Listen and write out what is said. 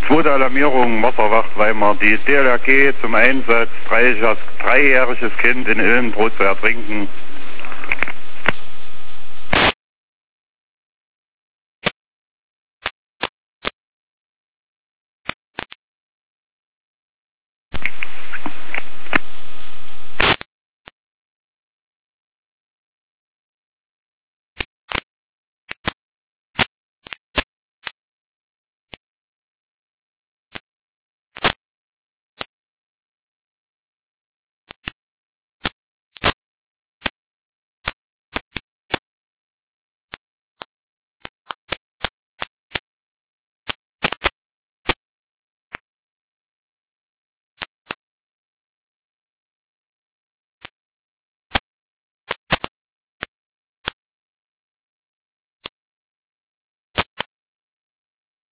Zweite Alarmierung, Wasserwacht Weimar. Die DLRG zum Einsatz, dreijähriges Kind in Ilmenbrot zu ertrinken.